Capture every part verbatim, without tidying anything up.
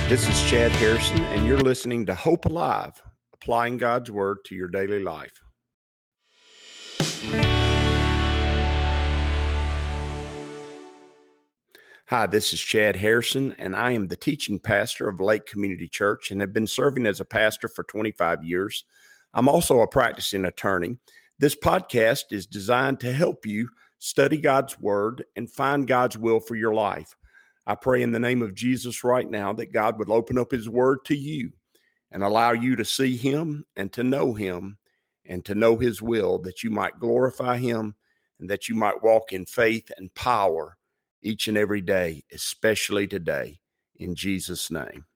This is Chad Harrison, and you're listening to Hope Alive, applying God's Word to your daily life. Hi, this is Chad Harrison, and I am the teaching pastor of Lake Community Church and have been serving as a pastor for twenty-five years. I'm also a practicing attorney. This podcast is designed to help you study God's Word and find God's will for your life. I pray in the name of Jesus right now that God would open up His Word to you and allow you to see Him and to know Him and to know His will, that you might glorify Him and that you might walk in faith and power each and every day, especially today, in Jesus' name.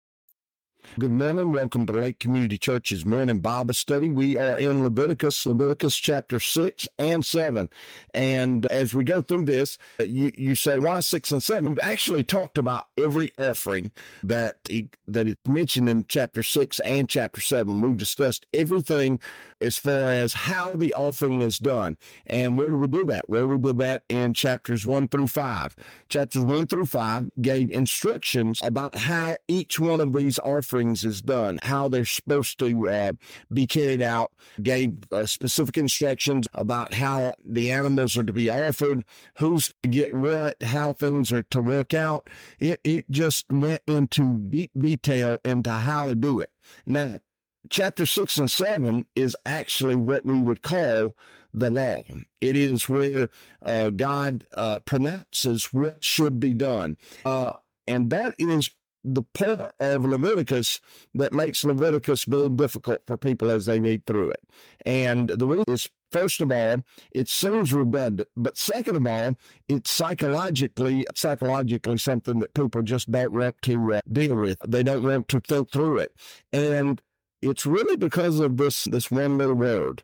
Good morning. Welcome to Lake Community Church's morning Bible study. We are in Leviticus, Leviticus chapter six and seven. And as we go through this, you, you say, why six and seven? We've actually talked about every offering that, that is mentioned in chapter six and chapter seven. We've discussed everything as far as how the offering is done. And where do we do that? Where do we do that? In chapters one through five. Chapters one through five gave instructions about how each one of these offerings is done, how they're supposed to uh, be carried out, gave uh, specific instructions about how the animals are to be offered, who's to get what, how things are to work out. It, it just went into deep detail into how to do it. Now, chapter six and seven is actually what we would call the law. It is where uh, God uh, pronounces what should be done. Uh, and that is the part of Leviticus that makes Leviticus very difficult for people as they read through it. And the reason is, first of all, it seems redundant, but second of all, it's psychologically, psychologically something that people just don't want to uh, deal with. They don't want to think through it. And it's really because of this, this one little word.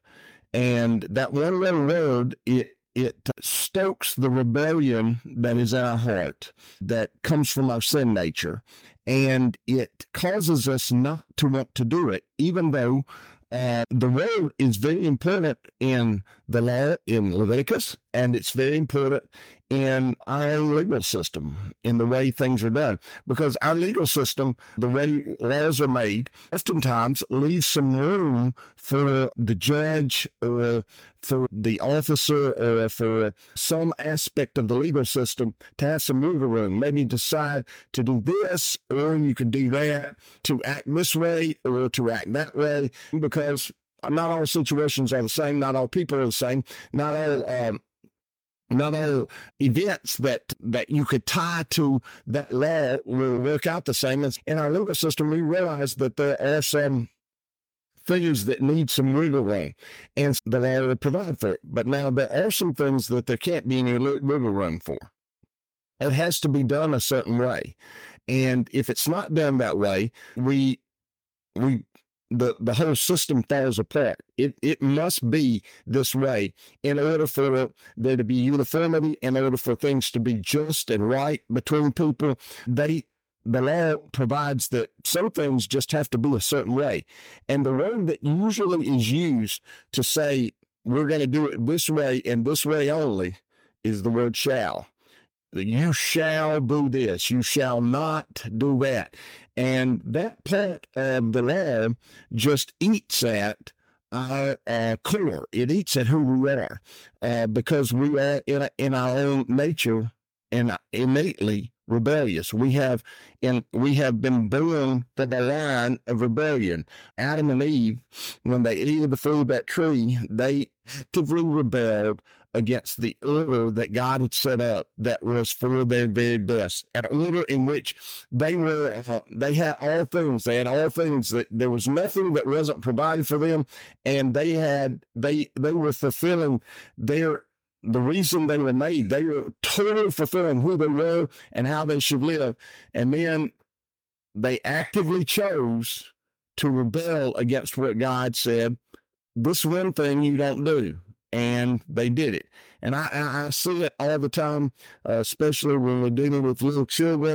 And that one little word, it It stokes the rebellion that is in our heart, that comes from our sin nature, and it causes us not to want to do it, even though uh, the word is very important in the law in Leviticus, and it's very important in our legal system, in the way things are done. Because our legal system, the way laws are made, oftentimes leaves some room for the judge or for the officer or for some aspect of the legal system to have some wiggle room, maybe decide to do this, or you can do that, to act this way or to act that way, because not all situations are the same, not all people are the same, not all um, not all events that, that you could tie to that law will work out the same. As in our legal system, we realize that there are some things that need some wiggle room, and the law will provide for it. But now there are some things that there can't be any wiggle room for. It has to be done a certain way. And if it's not done that way, we we the, the whole system falls apart. It it must be this way in order for there to be uniformity, in order for things to be just and right between people. They The law provides that some things just have to be a certain way. And the word that usually is used to say we're going to do it this way and this way only is the word shall. You shall do this. You shall not do that. And that part of the law just eats at our uh, core. It eats at who we are, uh, because we are in, a, in our own nature and innately rebellious. We have in we have been born to the line of rebellion. Adam and Eve, when they ate of the fruit of that tree, they actively rebelled against the order that God had set up that was for their very best. An order in which they were uh, they had all things. They had all things that there was nothing that wasn't provided for them, and they had they they were fulfilling their the reason they were made. They were totally fulfilling who they were and how they should live. And then they actively chose to rebel against what God said. This one thing you don't do. And they did it. And I, I, I see it all the time, uh, especially when we're dealing with little children.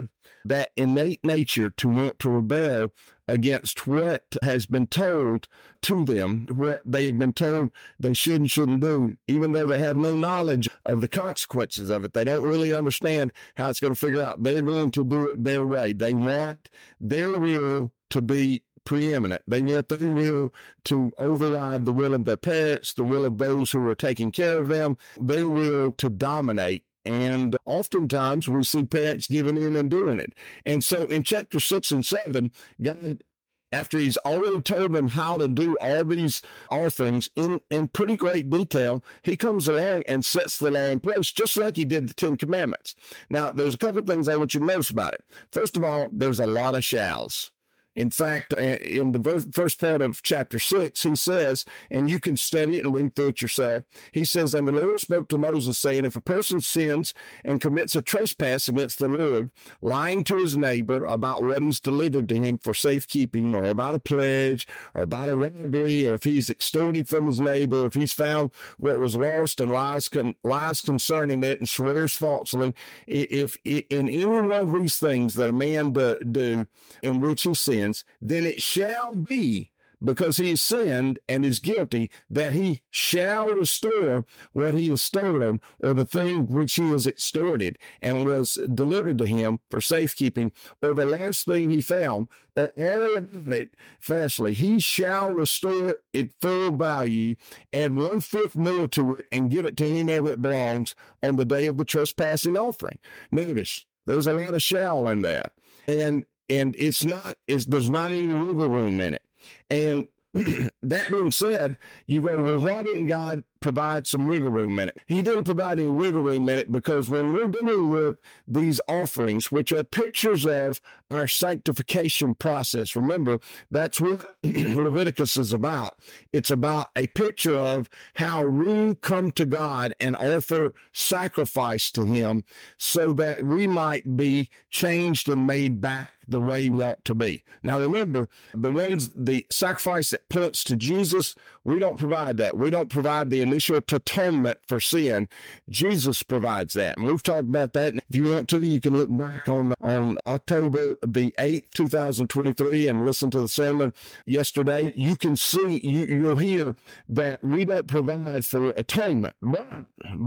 that innate nature to want to rebel against what has been told to them, what they've been told they should and shouldn't do, even though they have no knowledge of the consequences of it. They don't really understand how it's going to figure out. They're going to do it their way. They want their will to be preeminent. They want their will to override the will of their parents, the will of those who are taking care of them, their will to dominate. And oftentimes we see parents giving in and doing it. And so in chapter six and seven, God, after he's already told them how to do all these offerings in, in pretty great detail, he comes along and sets the law in place, just like he did the Ten Commandments. Now, there's a couple of things I want you to notice about it. First of all, there's a lot of shalls. In fact, in the first part of chapter six, he says, and you can study it and read through it yourself, he says, and the Lord spoke to Moses, saying, if a person sins and commits a trespass against the Lord, lying to his neighbor about what is delivered to him for safekeeping, or about a pledge, or about a robbery, or if he's extorted from his neighbor, if he's found where it was lost and lies, con- lies concerning it and swears falsely, if, if in any one of these things that a man do, do in which he sins, then it shall be, because he has sinned and is guilty, that he shall restore what he has stolen, or the thing which he has extorted and was delivered to him for safekeeping, or the last thing he found, that all of it fastly, he shall restore it full value, and one fifth more to it, and give it to him where it belongs on the day of the trespassing offering. Notice, there's a lot of shall in that. And And it's not, it's, there's not any wiggle room in it. And that being said, you go, well, why didn't God provide some wiggle room in it? He didn't provide any wiggle room in it because when we're dealing with these offerings, which are pictures of our sanctification process, remember, that's what Leviticus is about. It's about a picture of how we come to God and offer sacrifice to him so that we might be changed and made back the way we ought to be. Now remember, the ones, the sacrifice that points to Jesus, we don't provide that. We don't provide the initial atonement for sin. Jesus provides that. And we've talked about that. If you want to, you can look back on, on October the eighth, two thousand twenty-three and listen to the sermon yesterday. You can see, you, you'll hear that we don't provide for atonement. But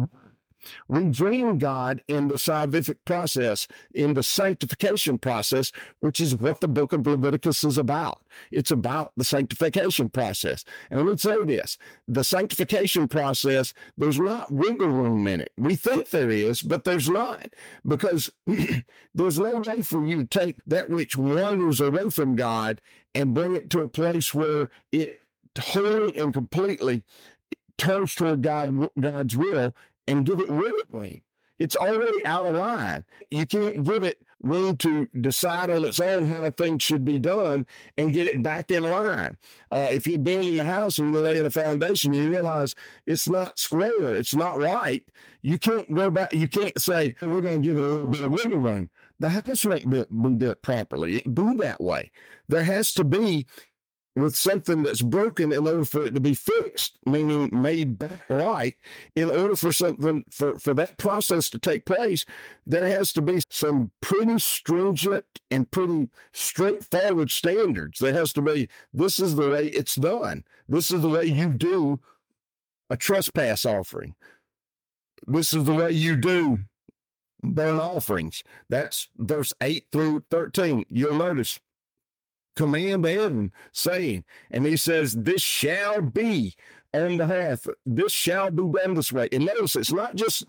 we dream God in the salvific process, in the sanctification process, which is what the book of Leviticus is about. It's about the sanctification process. And let's say this, the sanctification process, there's not wiggle room in it. We think there is, but there's not, because there's no way for you to take that which wanders away from God and bring it to a place where it wholly and completely turns toward God, God's will, and give it willingly. It's already out of line. You can't give it room to decide on its own how things should be done and get it back in line. Uh, if you're building a house and you're laying a foundation, you realize it's not square, it's not right. You can't go back. You can't say, hey, we're going to give it a little bit of wiggle room. The house ain't be built properly. It do that way. There has to be, with something that's broken, in order for it to be fixed, meaning made back right, in order for something, for, for that process to take place, there has to be some pretty stringent and pretty straightforward standards. There has to be, this is the way it's done. This is the way you do a trespass offering. This is the way you do burnt offerings. That's verse eight through thirteen. You'll notice, command Aaron, saying, and he says, this shall be on the hearth. This shall be done this way. And notice, it's not just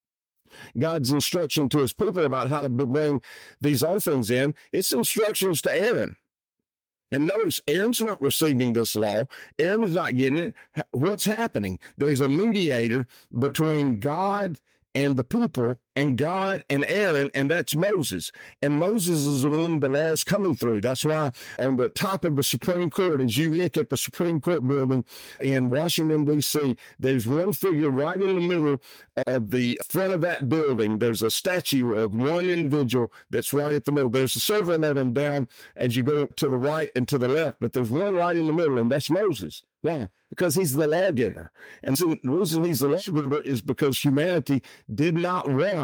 God's instruction to his people about how to bring these offerings in. It's instructions to Aaron. And notice, Aaron's not receiving this law. Aaron's not getting it. What's happening? There's a mediator between God and the people, and God and Aaron, and that's Moses. And Moses is the one that is coming through. That's why on the top of the Supreme Court, as you look at the Supreme Court building in Washington, D C, there's one figure right in the middle of the front of that building. There's a statue of one individual that's right at the middle. There's a several of them down as you go to the right and to the left, but there's one right in the middle, and that's Moses. Yeah, because he's the lawgiver. And so the reason he's the lawgiver is because humanity did not want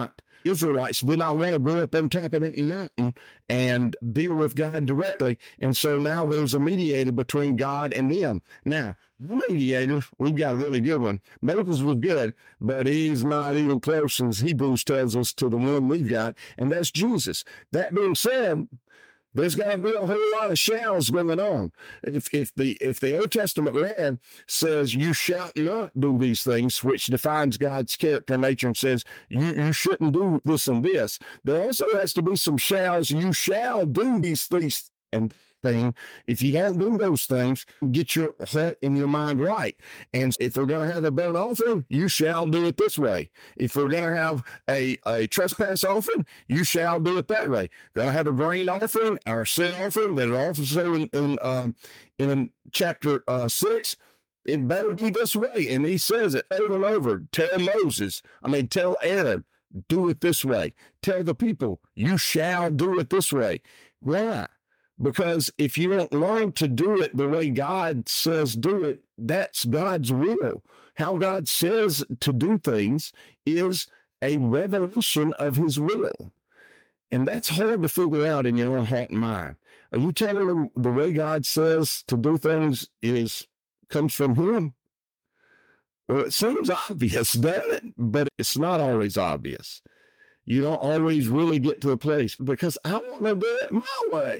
Israelites did not want to go up them top of the mountain and deal with God directly. And so now there's a mediator between God and them. Now, the mediator, we've got a really good one. Moses was good, but he's not even close, as Hebrews tells us, to the one we've got, and that's Jesus. That being said, there's got to be a whole lot of shalls going on. If if the if the Old Testament land says you shall not do these things, which defines God's character and nature, and says you, you shouldn't do this and this, there also has to be some shalls. You shall do these things and thing. If you can't do those things, get your heart and your mind right. And if we're going to have a burnt offering, you shall do it this way. If we're going to have a, a trespass offering, you shall do it that way. Going to have a grain offering or a sin offering that are also in, in, um, in chapter uh, six. It better be this way. And he says it over and over. Tell Moses, I mean, tell Aaron, do it this way. Tell the people, you shall do it this way. Why? Because if you don't learn to do it the way God says do it, that's God's will. How God says to do things is a revelation of his will. And that's hard to figure out in your own heart and mind. Are you telling them the way God says to do things is comes from him? Well, it seems obvious, doesn't it? But it's not always obvious. You don't always really get to a place because I want to do it my way.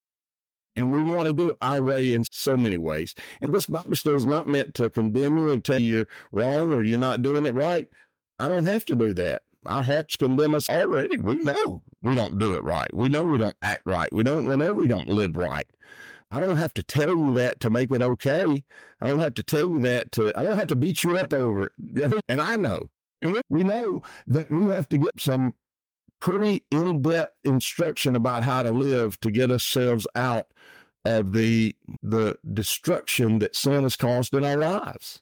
And we want to do it our way in so many ways. And this Bible story is not meant to condemn you and tell you you're wrong or you're not doing it right. I don't have to do that. Our hearts condemn us already. We know we don't do it right. We know we don't act right. We don't we know we don't live right. I don't have to tell you that to make it okay. I don't have to tell you that to, I don't have to beat you up over it. And I know. And we know that we have to get some pretty in-depth instruction about how to live to get ourselves out of the the destruction that sin has caused in our lives.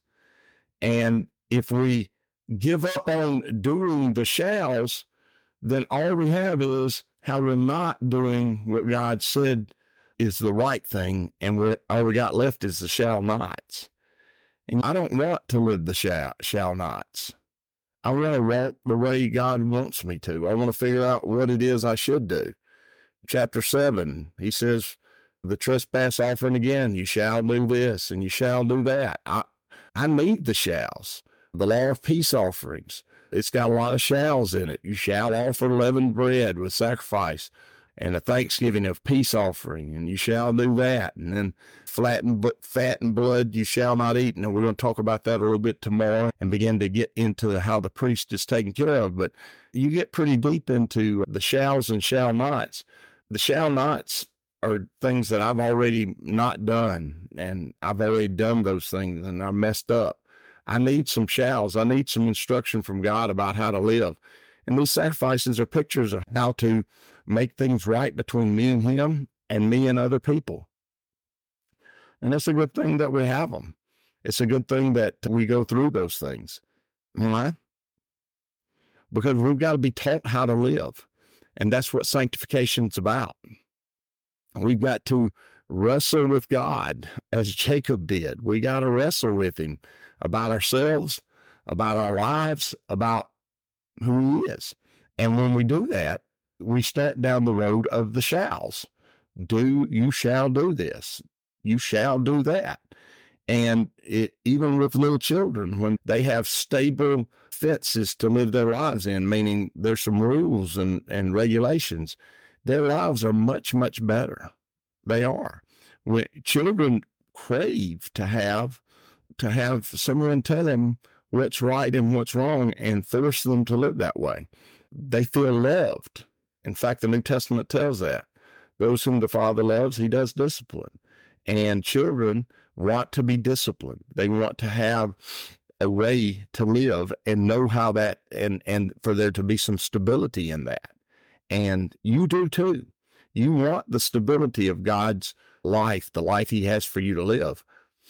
And if we give up on doing the shalls, then all we have is how we're not doing what God said is the right thing, and we're, all we got left is the shall nots. And I don't want to live the shall, shall nots. I want to walk the way God wants me to. I want to figure out what it is I should do. Chapter seven, he says, the trespass offering again, you shall do this and you shall do that. I, I need the shalls. The law of peace offerings, it's got a lot of shalls in it. You shall offer leavened bread with sacrifice and a thanksgiving of peace offering, and you shall do that. And then fat and, fat and blood you shall not eat. And we're going to talk about that a little bit tomorrow and begin to get into how the priest is taken care of. But you get pretty deep into the shalls and shall nots. The shall nots are things that I've already not done, and I've already done those things, and I messed up. I need some shalls. I need some instruction from God about how to live. And these sacrifices are pictures of how to make things right between me and him and me and other people. And it's a good thing that we have them. It's a good thing that we go through those things. All right? Because we've got to be taught how to live. And that's what sanctification's about. We've got to wrestle with God as Jacob did. We got to wrestle with him about ourselves, about our lives, about who he is. And when we do that, we start down the road of the shalls. Do, you shall do this. You shall do that. And it, even with little children, when they have stable fences to live their lives in, meaning there's some rules and, and regulations, their lives are much, much better. They are. When children crave to have, to have someone tell them what's right and what's wrong and force them to live that way. They feel loved. In fact, the New Testament tells that. Those whom the Father loves, he does discipline. And children want to be disciplined. They want to have a way to live and know how that, and, and for there to be some stability in that. And you do too. You want the stability of God's life, the life he has for you to live,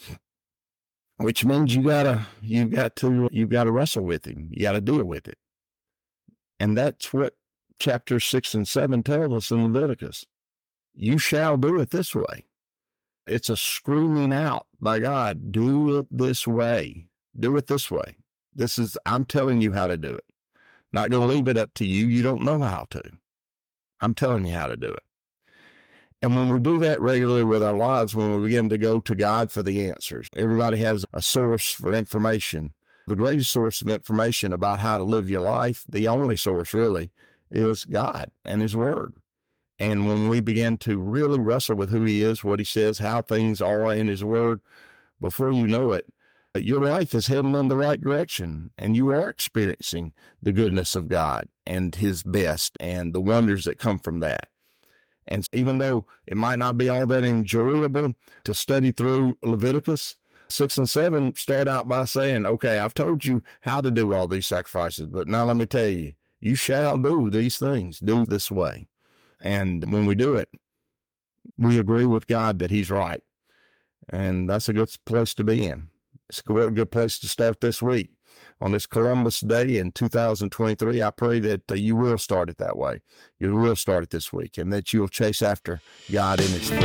which means you gotta, you got to, you got to wrestle with him. You got to deal with it. And that's what chapter six and seven tell us in Leviticus. You shall do it this way. It's a screaming out by God, do it this way. Do it this way. This is, I'm telling you how to do it. Not going to leave it up to you. You don't know how to. I'm telling you how to do it. And when we do that regularly with our lives, when we begin to go to God for the answers, everybody has a source for information. The greatest source of information about how to live your life, the only source really, is God and His Word. And when we begin to really wrestle with who He is, what He says, how things are in His Word, before you know it, your life is heading in the right direction, and you are experiencing the goodness of God and His best and the wonders that come from that. And even though it might not be all that enjoyable to study through Leviticus, six and seven start out by saying, okay, I've told you how to do all these sacrifices, but now let me tell you, you shall do these things, do it this way. And when we do it, we agree with God that He's right. And that's a good place to be in. It's a good place to start this week. On this Columbus Day in two thousand twenty-three, I pray that uh, you will start it that way. You will start it this week, and that you'll chase after God in His Spirit.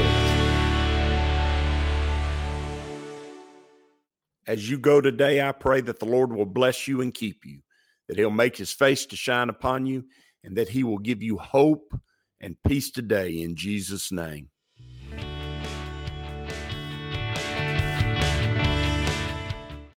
As you go today, I pray that the Lord will bless you and keep you, that He'll make His face to shine upon you, and that He will give you hope and peace today in Jesus' name.